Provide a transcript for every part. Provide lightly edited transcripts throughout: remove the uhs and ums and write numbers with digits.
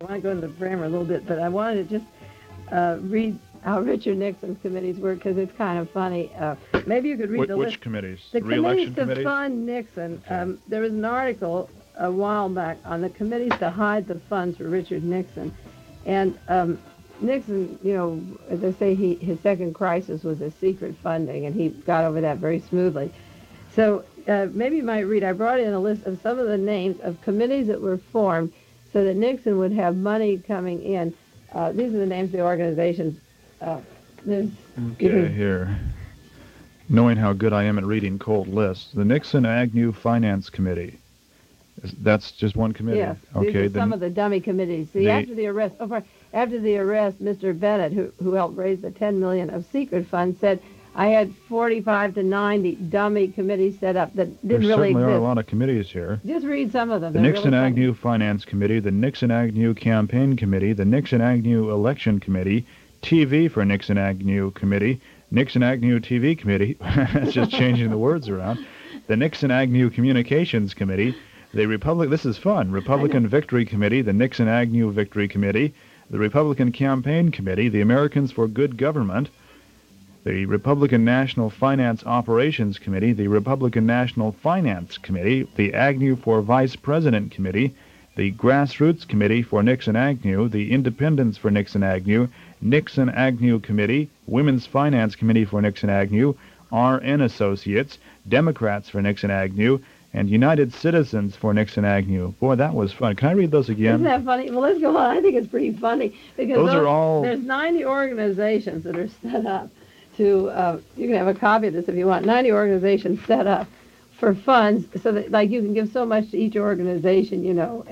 I want to go into the grammar a little bit, but I wanted to just read how Richard Nixon's committees work because it's kind of funny. Maybe you could read the list. Which committees? The Re-election committees to committees? fund Nixon. Okay. There was an article a while back on the committees to hide the funds for Richard Nixon. And Nixon, as they say, his second crisis was his secret funding, and he got over that very smoothly. So maybe you might read, I brought in a list of some of the names of committees that were formed so that Nixon would have money coming in. These are the names of the organizations. Here. Knowing how good I am at reading cold lists, the Nixon-Agnew Finance Committee. That's just one committee? Yes. Okay. These are some of the dummy committees. See, after the arrest, Mr. Bennett, who helped raise the $10 million of secret funds, said, I had 45 to 90 dummy committees set up that didn't there really certainly exist. are a lot of committees here. Just read some of them. The Nixon-Agnew Finance Committee, the Nixon-Agnew Campaign Committee, the Nixon-Agnew Election Committee, TV for Nixon-Agnew Committee, Nixon-Agnew TV Committee, that's just changing the words around, the Nixon-Agnew Communications Committee, the this is fun, Republican Victory Committee, the Nixon-Agnew Victory Committee, the Republican Campaign Committee, the Americans for Good Government, the Republican National Finance Operations Committee, the Republican National Finance Committee, the Agnew for Vice President Committee, the Grassroots Committee for Nixon-Agnew, the Independents for Nixon-Agnew, Nixon-Agnew Committee, Women's Finance Committee for Nixon-Agnew, RN Associates, Democrats for Nixon-Agnew, and United Citizens for Nixon-Agnew. Boy, that was fun. Can I read those again? Isn't that funny? Well, let's go on. I think it's pretty funny because those are all... there's 90 organizations that are set up to, you can have a copy of this if you want, 90 organizations set up for funds so that, like, you can give so much to each organization,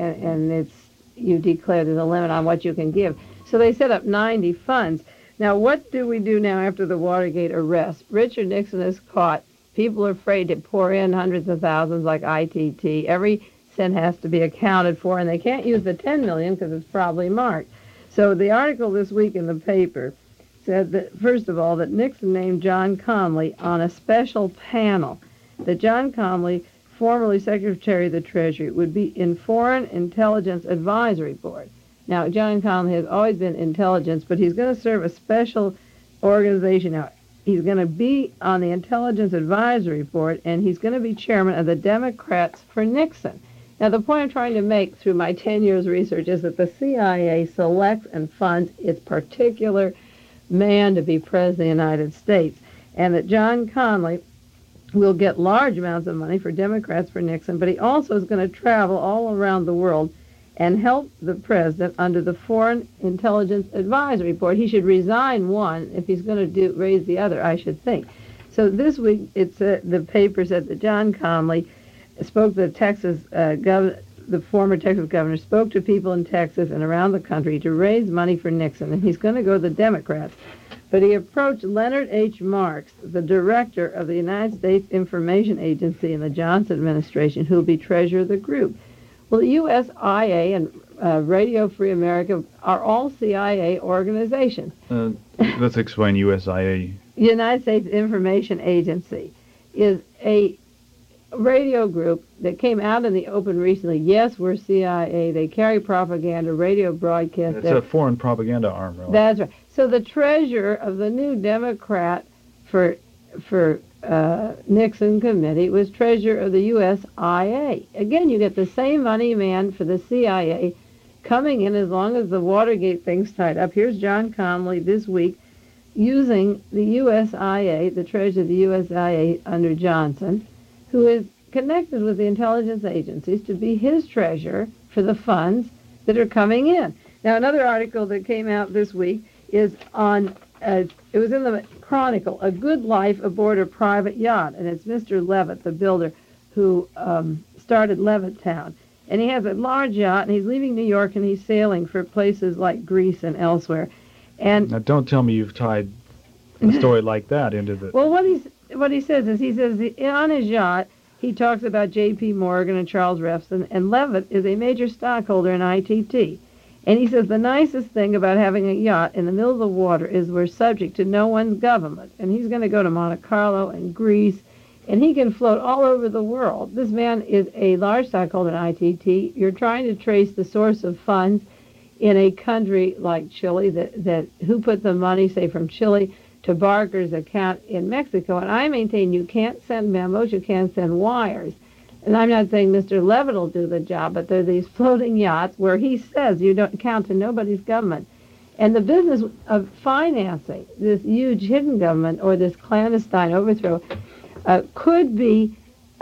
and you declare there's a limit on what you can give. So they set up 90 funds. Now, what do we do now after the Watergate arrest? Richard Nixon is caught. People are afraid to pour in hundreds of thousands like ITT. Every cent has to be accounted for, and they can't use the $10 million because it's probably marked. So the article this week in the paper said that, first of all, that Nixon named John Connally on a special panel, that John Connally, formerly Secretary of the Treasury, would be in Foreign Intelligence Advisory Board. Now, John Connally has always been intelligence, but he's going to serve a special organization now. He's going to be on the Intelligence Advisory Board, and he's going to be chairman of the Democrats for Nixon. Now, the point I'm trying to make through my 10 years research is that the CIA selects and funds its particular man to be president of the United States, and that John Connally will get large amounts of money for Democrats for Nixon, but he also is going to travel all around the world and help the president under the Foreign Intelligence Advisory Board. He should resign one if he's going to raise the other, I should think. So this week, the paper said that John Connally spoke to the former Texas governor, spoke to people in Texas and around the country to raise money for Nixon, and he's going to go to the Democrats. But he approached Leonard H. Marks, the director of the United States Information Agency in the Johnson administration, who will be treasurer of the group. Well, the USIA and Radio Free America are all CIA organizations. Let's explain USIA. United States Information Agency is a radio group that came out in the open recently. Yes, we're CIA. They carry propaganda, radio broadcast. It's a foreign propaganda arm, really. That's right. So the treasurer of the new Democrat for Nixon committee was treasurer of the USIA. Again, you get the same money man for the CIA coming in as long as the Watergate thing's tied up. Here's John Connally this week using the USIA, the treasurer of the USIA under Johnson, who is connected with the intelligence agencies, to be his treasurer for the funds that are coming in. Now, another article that came out this week is on, it was in the Chronicle, A Good Life Aboard a Private Yacht, and it's Mr. Levitt, the builder, who started Levittown. And he has a large yacht, and he's leaving New York, and he's sailing for places like Greece and elsewhere. And now, don't tell me you've tied a story like that into the... Well, what he says on his yacht, he talks about J.P. Morgan and Charles Refson, and Levitt is a major stockholder in ITT. And he says the nicest thing about having a yacht in the middle of the water is we're subject to no one's government. And he's going to go to Monte Carlo and Greece, and he can float all over the world. This man is a large stockholder in ITT. You're trying to trace the source of funds. in a country like Chile that who put the money, say, from Chile to Barker's account in Mexico. And I maintain you can't send memos, you can't send wires. And I'm not saying Mr. Levitt will do the job, but there are these floating yachts where he says you don't count to nobody's government. And the business of financing this huge hidden government or this clandestine overthrow could be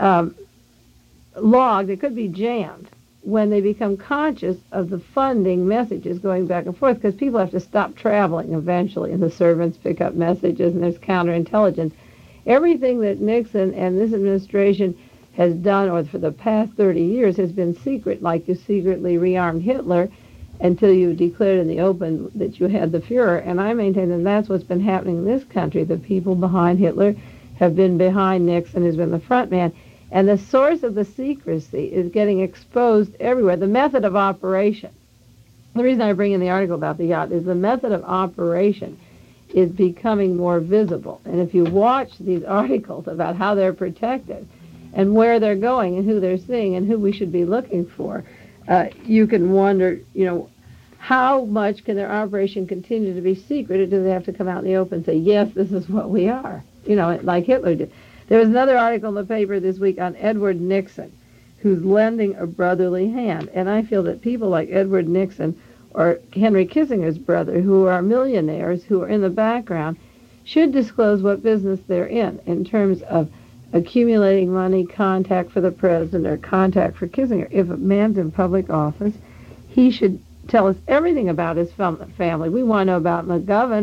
logged, it could be jammed when they become conscious of the funding messages going back and forth, because people have to stop traveling eventually, and the servants pick up messages, and there's counterintelligence. Everything that Nixon and this administration has done, or for the past 30 years, has been secret, like you secretly rearmed Hitler until you declared in the open that you had the Fuhrer. And I maintain that that's what's been happening in this country. The people behind Hitler have been behind Nixon, has been the front man. And the source of the secrecy is getting exposed everywhere. The method of operation. The reason I bring in the article about the yacht is the method of operation is becoming more visible. And if you watch these articles about how they're protected and where they're going and who they're seeing and who we should be looking for, you can wonder, how much can their operation continue to be secret, or do they have to come out in the open and say, yes, this is what we are, like Hitler did. There was another article in the paper this week on Edward Nixon, who's lending a brotherly hand. And I feel that people like Edward Nixon or Henry Kissinger's brother, who are millionaires, who are in the background, should disclose what business they're in terms of accumulating money, contact for the president, or contact for Kissinger. If a man's in public office, he should tell us everything about his family. We want to know about McGovern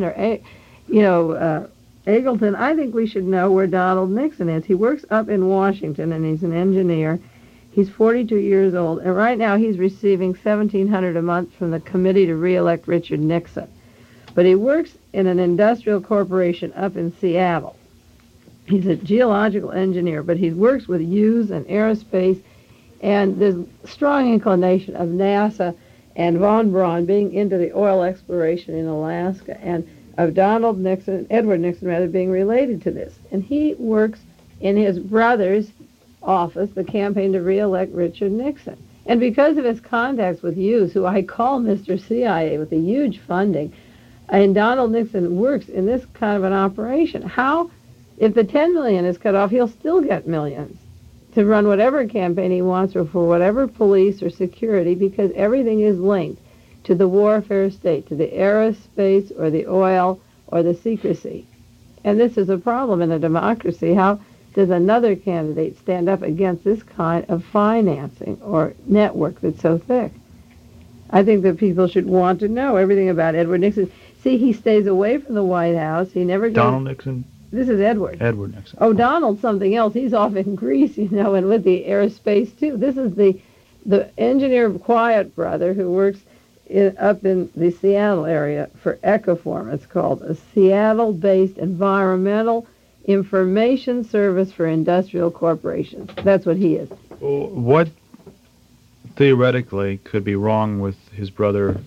or, Eagleton. I think we should know where Donald Nixon is. He works up in Washington, and he's an engineer. He's 42 years old, and right now he's receiving $1,700 a month from the committee to re-elect Richard Nixon. But he works in an industrial corporation up in Seattle. He's a geological engineer, but he works with Hughes and aerospace, and there's strong inclination of NASA and von Braun being into the oil exploration in Alaska, and of Donald Nixon, Edward Nixon rather, being related to this. And he works in his brother's office, the campaign to re-elect Richard Nixon. And because of his contacts with Hughes, who I call Mr. CIA, with the huge funding, and Donald Nixon works in this kind of an operation. How, if the $10 million is cut off, he'll still get millions to run whatever campaign he wants or for whatever police or security, because everything is linked to the warfare state, to the aerospace or the oil or the secrecy. And this is a problem in a democracy. How does another candidate stand up against this kind of financing or network that's so thick? I think that people should want to know everything about Edward Nixon. See, he stays away from the White House. He never goes... Donald Nixon? This is Edward. Edward Nixon. Oh, Donald's something else. He's off in Greece, and with the aerospace, too. This is the engineer Quiet brother who works up in the Seattle area for Ecoform. It's called a Seattle-based environmental information service for industrial corporations. That's what he is. What theoretically could be wrong with his brother?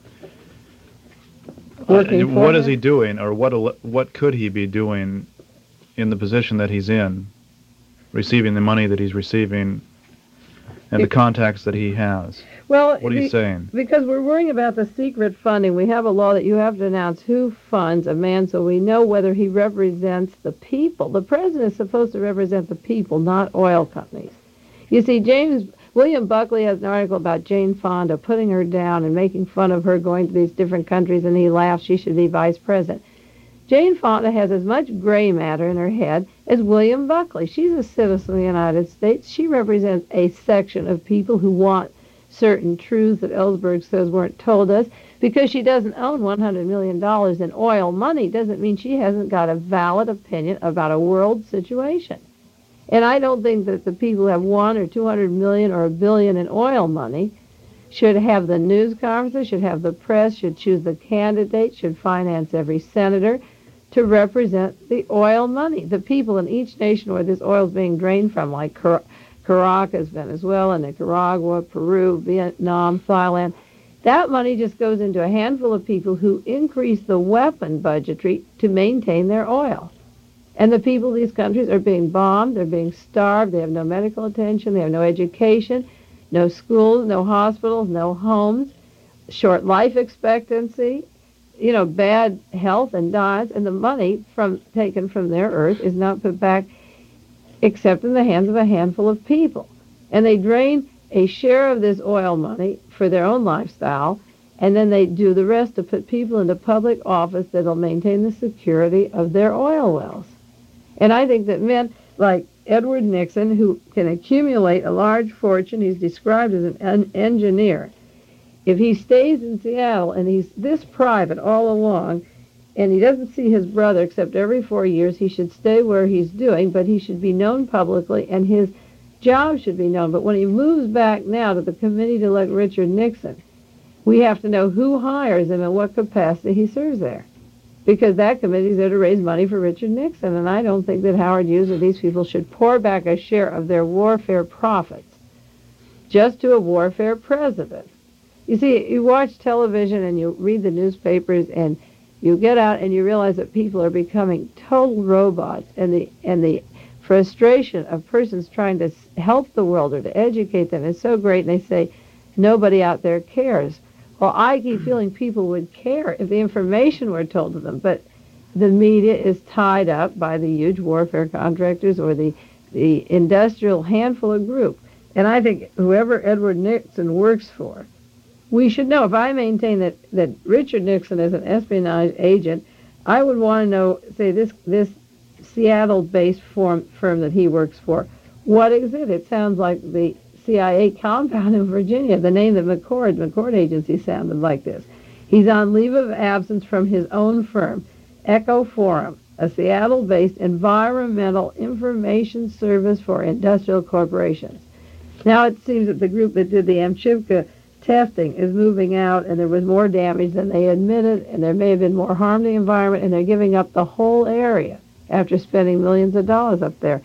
What is he doing, or what could he be doing in the position that he's in, receiving the money that he's receiving, and the contacts that he has? Well, what are you saying? Because we're worrying about the secret funding. We have a law that you have to announce who funds a man so we know whether he represents the people. The president is supposed to represent the people, not oil companies. You see, William Buckley has an article about Jane Fonda putting her down and making fun of her going to these different countries, and he laughs she should be vice president. Jane Fonda has as much gray matter in her head as William Buckley. She's a citizen of the United States. She represents a section of people who want certain truths that Ellsberg says weren't told us. Because she doesn't own $100 million in oil money doesn't mean she hasn't got a valid opinion about a world situation. And I don't think that the people who have 1 or 200 million or $1 billion in oil money should have the news conferences, should have the press, should choose the candidate, should finance every senator to represent the oil money. The people in each nation where this oil is being drained from, like Caracas, Venezuela, Nicaragua, Peru, Vietnam, Thailand, that money just goes into a handful of people who increase the weapon budgetary to maintain their oil. And the people of these countries are being bombed, they're being starved, they have no medical attention, they have no education, no schools, no hospitals, no homes. short life expectancy, bad health and dies, and the money taken from their earth is not put back except in the hands of a handful of people. And they drain a share of this oil money for their own lifestyle, and then they do the rest to put people into public office that'll maintain the security of their oil wells. And I think that men like Edward Nixon, who can accumulate a large fortune, he's described as an engineer. If he stays in Seattle and he's this private all along, and he doesn't see his brother except every 4 years, he should stay where he's doing, but he should be known publicly, and his job should be known. But when he moves back now to the committee to elect Richard Nixon, we have to know who hires him and what capacity he serves there, because that committee is there to raise money for Richard Nixon, and I don't think that Howard Hughes or these people should pour back a share of their warfare profits just to a warfare president. You see, you watch television and you read the newspapers and you get out and you realize that people are becoming total robots, and the frustration of persons trying to help the world or to educate them is so great, and they say, nobody out there cares. Well, I keep feeling people would care if the information were told to them, but the media is tied up by the huge warfare contractors or the industrial handful of group. And I think whoever Edward Nixon works for, we should know. If I maintain that Richard Nixon is an espionage agent, I would want to know, say, this Seattle-based firm that he works for, what is it? It sounds like the CIA compound in Virginia. The name of McCord Agency sounded like this. He's on leave of absence from his own firm, Echo Forum, a Seattle-based environmental information service for industrial corporations. Now it seems that the group that did the Amchivka testing is moving out, and there was more damage than they admitted, and there may have been more harm to the environment, and they're giving up the whole area after spending millions of dollars up there.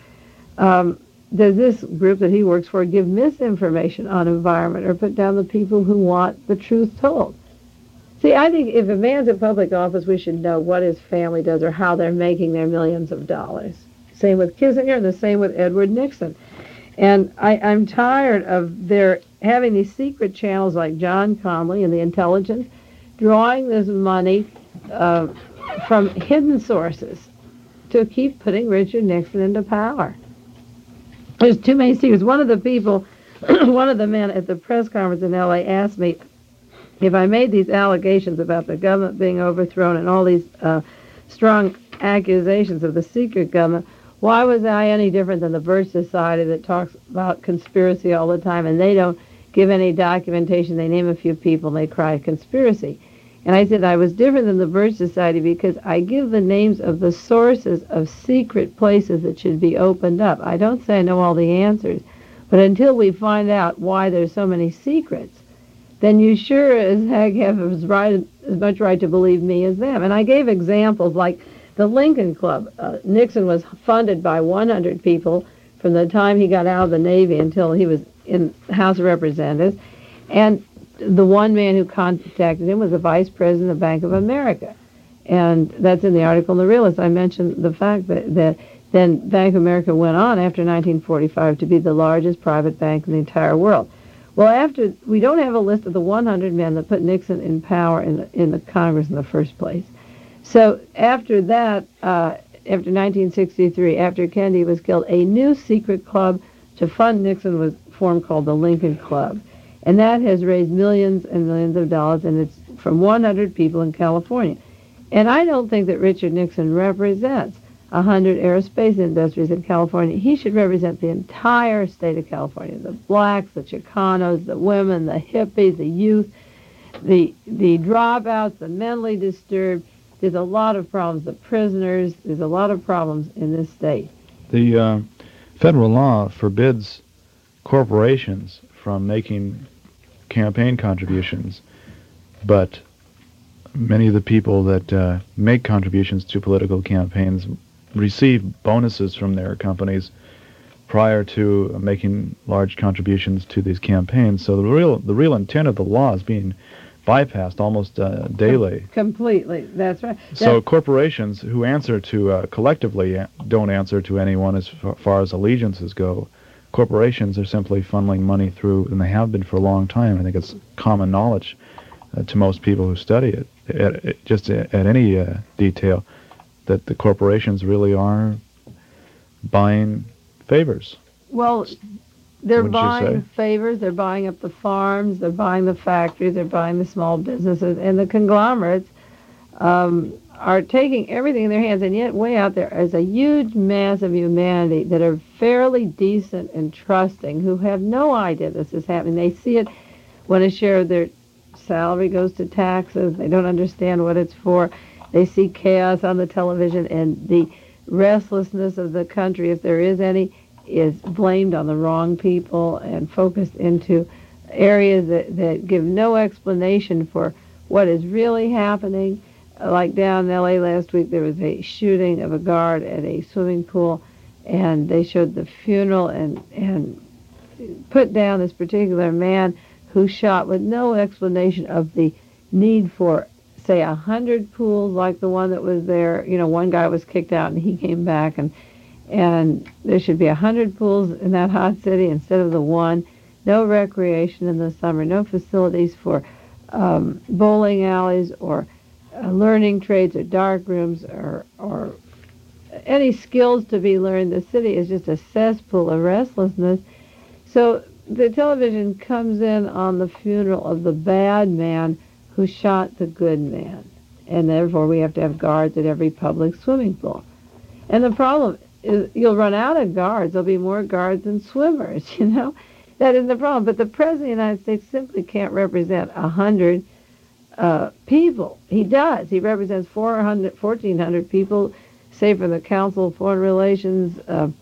Does this group that he works for give misinformation on environment or put down the people who want the truth told? See, I think if a man's in public office, we should know what his family does or how they're making their millions of dollars. Same with Kissinger and the same with Edward Nixon. And I'm tired of their having these secret channels like John Comley and the intelligence drawing this money from hidden sources to keep putting Richard Nixon into power. There's too many secrets. One of the people, one of the men at the press conference in L.A. asked me if I made these allegations about the government being overthrown and all these strong accusations of the secret government, why was I any different than the Birch Society that talks about conspiracy all the time, and they don't give any documentation. They name a few people and they cry conspiracy. And I said I was different than the Birch Society because I give the names of the sources of secret places that should be opened up. I don't say I know all the answers, but until we find out why there's so many secrets, then you sure as heck have as much right to believe me as them. And I gave examples like the Lincoln Club. Nixon was funded by 100 people from the time he got out of the Navy until he was in the House of Representatives. And the one man who contacted him was the vice president of Bank of America. And that's in the article in The Realist. I mentioned the fact that then Bank of America went on after 1945 to be the largest private bank in the entire world. Well, we don't have a list of the 100 men that put Nixon in power in the Congress in the first place. So after that, after 1963, after Kennedy was killed, a new secret club to fund Nixon was formed called the Lincoln Club. And that has raised millions and millions of dollars, and it's from 100 people in California. And I don't think that Richard Nixon represents 100 aerospace industries in California. He should represent the entire state of California, the blacks, the Chicanos, the women, the hippies, the youth, the dropouts, the mentally disturbed. There's a lot of problems. The prisoners, there's a lot of problems in this state. The federal law forbids corporations from making campaign contributions, but many of the people that make contributions to political campaigns receive bonuses from their companies prior to making large contributions to these campaigns. So the real intent of the law is being bypassed almost daily. Completely, that's right. So corporations who answer to collectively don't answer to anyone as far as allegiances go. Corporations are simply funneling money through, and they have been for a long time. I think it's common knowledge to most people who study it, just at any detail, that the corporations really are buying favors. Well, they're Wouldn't you buying say? favors, they're buying up the farms, they're buying the factories, they're buying the small businesses, and the conglomerates are taking everything in their hands, and yet way out there is a huge mass of humanity that are fairly decent and trusting, who have no idea this is happening. They see it when a share of their salary goes to taxes. They don't understand what it's for. They see chaos on the television, and the restlessness of the country, if there is any, is blamed on the wrong people and focused into areas that give no explanation for what is really happening. Like down in L.A. last week, there was a shooting of a guard at a swimming pool, and they showed the funeral and put down this particular man who shot with no explanation of the need for, say, 100 pools like the one that was there. You know, one guy was kicked out and he came back, and there should be 100 pools in that hot city instead of the one. No recreation in the summer, no facilities for bowling alleys or learning trades or dark rooms or any skills to be learned. The city is just a cesspool of restlessness. So the television comes in on the funeral of the bad man who shot the good man. And therefore we have to have guards at every public swimming pool. And the problem is you'll run out of guards. There'll be more guards than swimmers, you know. That is the problem. But the President of the United States simply can't represent 100 people. He does. He represents 1,400 people, say for the Council of Foreign Relations,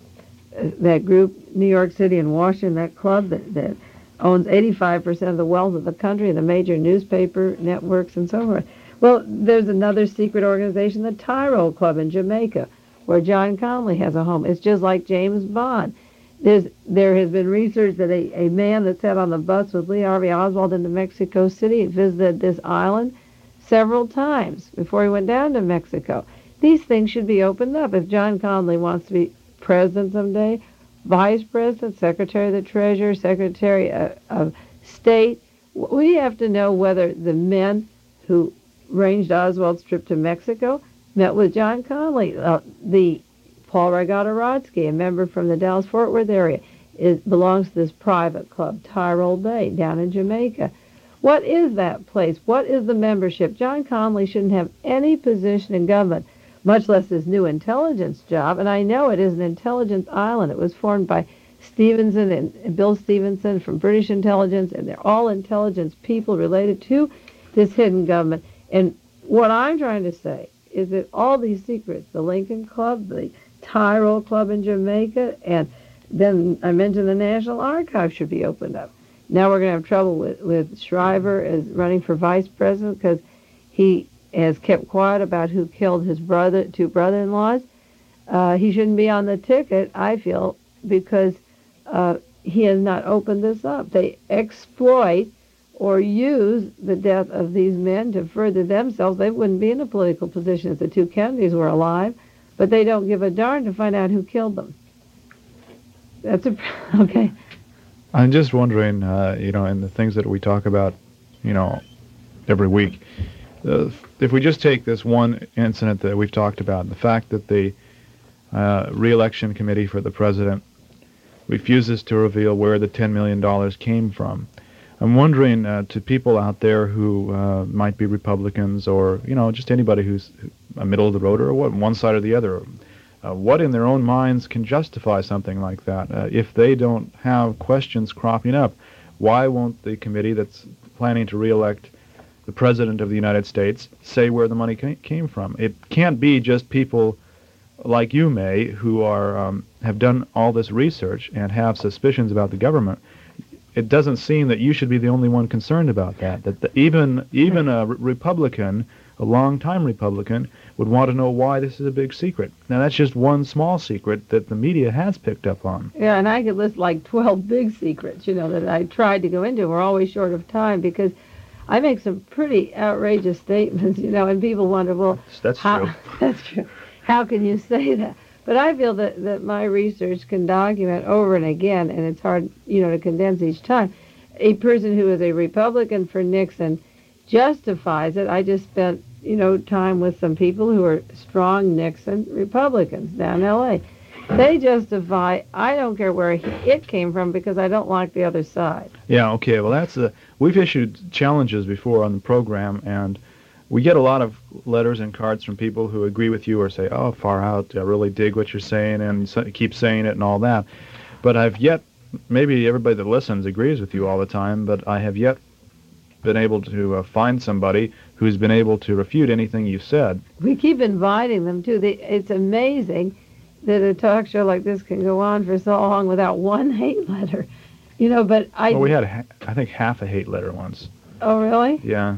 that group, New York City and Washington, that club that owns 85% of the wealth of the country, the major newspaper networks and so forth. Well, there's another secret organization, the Tyrol Club in Jamaica, where John Connolly has a home. It's just like James Bond. There has been research that a man that sat on the bus with Lee Harvey Oswald into Mexico City visited this island several times before he went down to Mexico. These things should be opened up. If John Connolly wants to be president someday, vice president, secretary of the Treasury, secretary of State, we have to know whether the men who arranged Oswald's trip to Mexico met with John Connolly. The Paul Rygota-Rodsky, a member from the Dallas-Fort Worth area, belongs to this private club, Tyrol Bay, down in Jamaica. What is that place? What is the membership? John Connolly shouldn't have any position in government, much less his new intelligence job. And I know it is an intelligence island. It was formed by Stevenson and Bill Stevenson from British intelligence, and they're all intelligence people related to this hidden government. And what I'm trying to say is that all these secrets, the Lincoln Club, the Tyrol Club in Jamaica, and then I mentioned the National Archives should be opened up. Now we're going to have trouble with Shriver as running for vice president because he has kept quiet about who killed his two brother-in-laws. He shouldn't be on the ticket, I feel, because he has not opened this up. They exploit or use the death of these men to further themselves. They wouldn't be in a political position if the two Kennedys were alive, but they don't give a darn to find out who killed them. That's okay. I'm just wondering, in the things that we talk about, every week, if we just take this one incident that we've talked about, and the fact that the re-election committee for the president refuses to reveal where the $10 million came from, I'm wondering to people out there who might be Republicans or, just anybody who's a middle of the road or what, one side or the other, what in their own minds can justify something like that? If they don't have questions cropping up, why won't the committee that's planning to re-elect the President of the United States say where the money came from? It can't be just people like you, May, who are have done all this research and have suspicions about the government. It doesn't seem that you should be the only one concerned about that. Even a Republican, a long-time Republican, would want to know why this is a big secret. Now, that's just one small secret that the media has picked up on. Yeah, and I could list like 12 big secrets, that I tried to go into. We're always short of time because I make some pretty outrageous statements, and people wonder, well, that's true. That's true. How can you say that? But I feel that my research can document over and again, and it's hard, to condense each time. A person who is a Republican for Nixon justifies it. I just spent, time with some people who are strong Nixon Republicans down in L.A. They justify, I don't care where it came from because I don't like the other side. Yeah, okay. Well, we've issued challenges before on the program, and we get a lot of letters and cards from people who agree with you or say, oh, far out, I really dig what you're saying, and keep saying it and all that. But maybe everybody that listens agrees with you all the time, but I have yet been able to find somebody who's been able to refute anything you said. We keep inviting them, too. It's amazing that a talk show like this can go on for so long without one hate letter. But we had, I think, half a hate letter once. Oh, really? Yeah.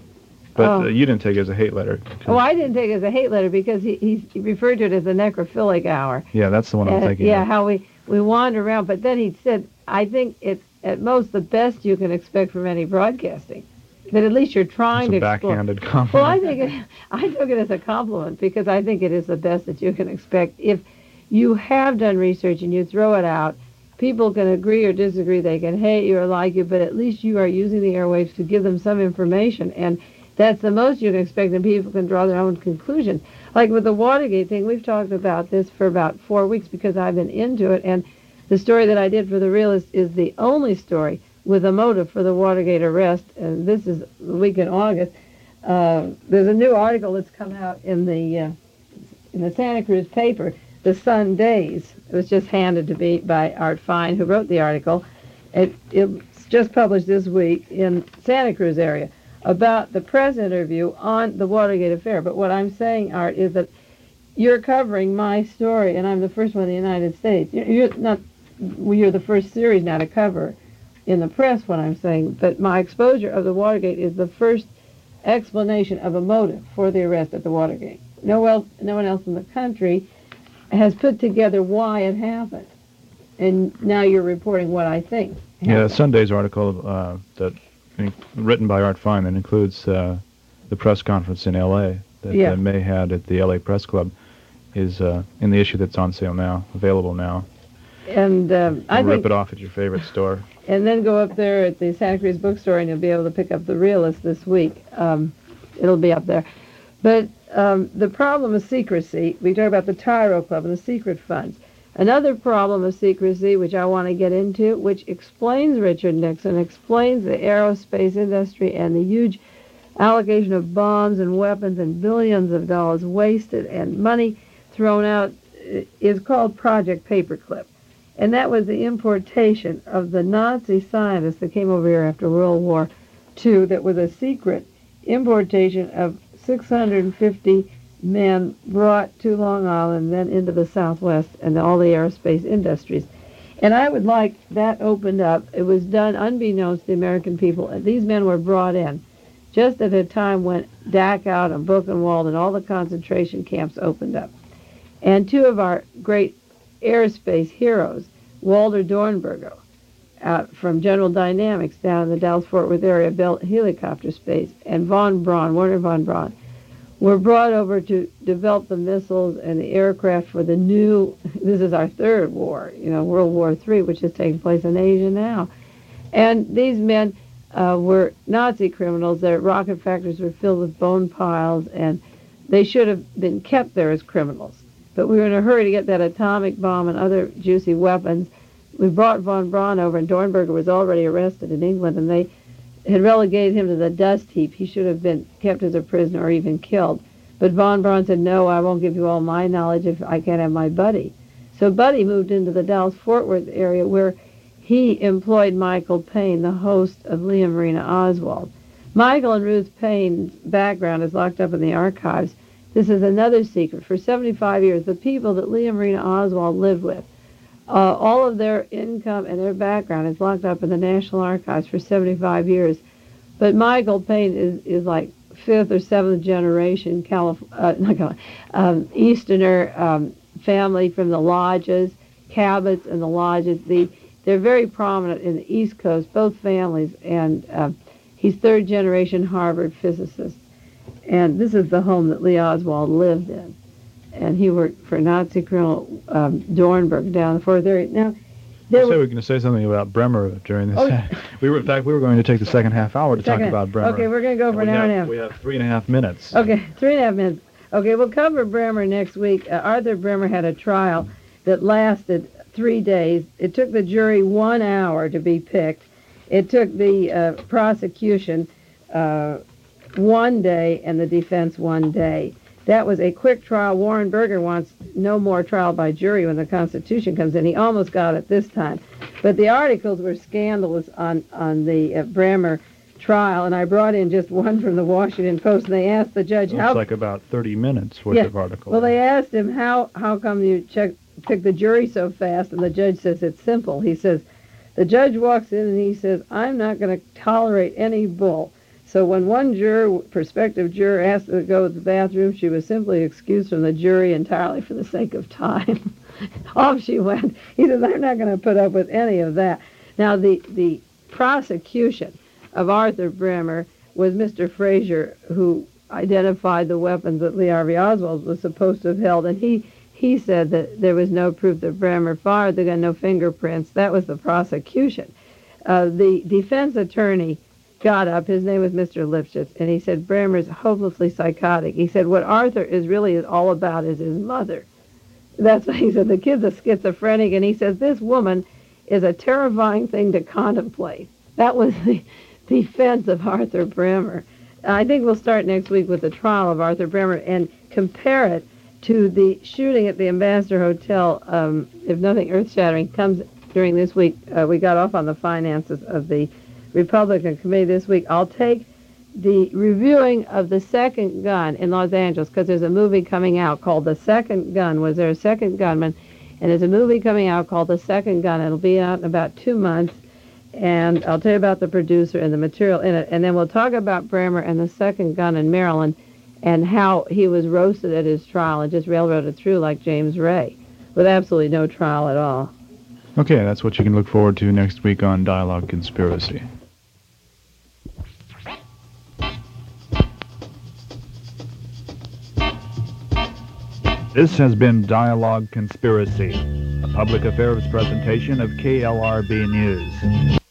But you didn't take it as a hate letter. Oh, I didn't take it as a hate letter because he referred to it as a necrophilic hour. Yeah, that's the one I'm thinking Yeah, of. how we wander around. But then he said, I think it's at most the best you can expect from any broadcasting. That at least you're trying to explore. Backhanded compliment. Well, I took it as a compliment because I think it is the best that you can expect. If you have done research and you throw it out, people can agree or disagree. They can hate you or like you, but at least you are using the airwaves to give them some information. And that's the most you can expect, and people can draw their own conclusions. Like with the Watergate thing, we've talked about this for about 4 weeks because I've been into it, and the story that I did for The Realist is the only story with a motive for the Watergate arrest, and this is the week in August. There's a new article that's come out in the Santa Cruz paper, the Sun Days. It was just handed to me by Art Fine, who wrote the article. It's just published this week in Santa Cruz area about the press interview on the Watergate affair. But what I'm saying, Art, is that you're covering my story, and I'm the first one in the United States. You're the first series now to cover in the press what I'm saying, but my exposure of the Watergate is the first explanation of a motive for the arrest at the Watergate. No one else in the country has put together why it happened. And now you're reporting what I think happened. Yeah, Sunday's article written by Art Fine that includes the press conference in L.A. that May had at the L.A. Press Club is in the issue that's on sale now, available now. And I think rip it off at your favorite store. And then go up there at the Santa Cruz bookstore, and you'll be able to pick up The Realist this week. It'll be up there. But the problem of secrecy, we talk about the Tyro Club and the secret funds. Another problem of secrecy, which I want to get into, which explains Richard Nixon, explains the aerospace industry and the huge allocation of bombs and weapons and billions of dollars wasted and money thrown out, is called Project Paperclip. And that was the importation of the Nazi scientists that came over here after World War II. That was a secret importation of 650 men brought to Long Island, then into the Southwest and all the aerospace industries. And I would like that opened up. It was done unbeknownst to the American people. And these men were brought in just at a time when Dachau and Buchenwald and all the concentration camps opened up. And two of our great aerospace heroes, Walter Dornberger from General Dynamics down in the Dallas-Fort Worth area, built helicopter space, and Werner von Braun, were brought over to develop the missiles and the aircraft for the new, this is our third war, World War III, which is taking place in Asia now. And these men were Nazi criminals. Their rocket factories were filled with bone piles, and they should have been kept there as criminals. But we were in a hurry to get that atomic bomb and other juicy weapons. We brought von Braun over, and Dornberger was already arrested in England, and they had relegated him to the dust heap. He should have been kept as a prisoner or even killed. But von Braun said, no, I won't give you all my knowledge if I can't have my buddy. So Buddy moved into the Dallas-Fort Worth area where he employed Michael Payne, the host of Leah Marina Oswald. Michael and Ruth Payne's background is locked up in the archives. This is another secret. For 75 years, the people that Leah Marina Oswald lived with, all of their income and their background is locked up in the National Archives for 75 years. But Michael Payne is like fifth or seventh generation Easterner family from the lodges, Cabots and the lodges. They're very prominent in the East Coast, both families, and he's third generation Harvard physicist. And this is the home that Lee Oswald lived in. And he worked for Nazi Colonel Dornberg down in the Fort Worth area. Now, There I said were- we were going to say something about Bremer during this. Oh. In fact, we were going to take the second half hour to talk Second- about Bremer. Okay, we're going to go for an hour and a half. We have 3.5 minutes. Okay, 3.5 minutes. Okay, we'll cover Bremer next week. Arthur Bremer had a trial that lasted 3 days. It took the jury 1 hour to be picked. It took the prosecution 1 day and the defense 1 day. That was a quick trial. Warren Burger wants no more trial by jury when the Constitution comes in. He almost got it this time. But the articles were scandalous on the Bremer trial, and I brought in just one from the Washington Post, and they asked the judge Looks how... like about 30 minutes worth Yeah. of articles. Well, they asked him, how come you pick the jury so fast? And the judge says, it's simple. He says, the judge walks in and he says, I'm not going to tolerate any bull. So when one prospective juror asked her to go to the bathroom, she was simply excused from the jury entirely for the sake of time. Off she went. He says, I'm not going to put up with any of that. Now, the prosecution of Arthur Bremer was Mr. Frazier, who identified the weapons that Lee Harvey Oswald was supposed to have held, and he said that there was no proof that Bremer fired the gun, no fingerprints. That was the prosecution. The defense attorney got up. His name was Mr. Lipschitz, and he said Bremer's hopelessly psychotic. He said what Arthur is really all about is his mother. That's what he said. The kid's a schizophrenic, and he says this woman is a terrifying thing to contemplate. That was the defense of Arthur Bremer. I think we'll start next week with the trial of Arthur Bremer and compare it to the shooting at the Ambassador Hotel. If nothing earth-shattering comes during this week, we got off on the finances of the Republican Committee this week. I'll take the reviewing of The Second Gun in Los Angeles, because there's a movie coming out called The Second Gun. Was there a second gunman? And there's a movie coming out called The Second Gun. It'll be out in about 2 months. And I'll tell you about the producer and the material in it. And then we'll talk about Bremer and The Second Gun in Maryland and how he was roasted at his trial and just railroaded through like James Ray with absolutely no trial at all. Okay, that's what you can look forward to next week on Dialogue Conspiracy. This has been Dialogue Conspiracy, a public affairs presentation of KLRB News.